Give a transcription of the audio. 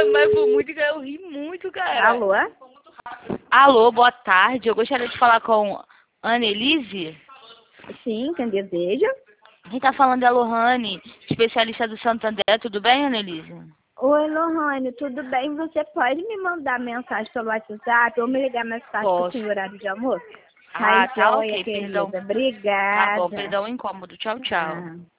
Mas foi muito, eu ri muito, cara. Alô? Alô, boa tarde. Eu gostaria de falar com Annelise. Sim, quem deseja? Quem tá falando é a Lohane, especialista do Santander. Tudo bem, Annelise? Oi, Lohane, tudo bem? Você pode me mandar mensagem pelo WhatsApp ou me ligar mais tarde para o horário de almoço? Ah, tá joia, ok, querida. perdão. Tá bom, Obrigada. perdão o incômodo. Tchau, tchau. Ah.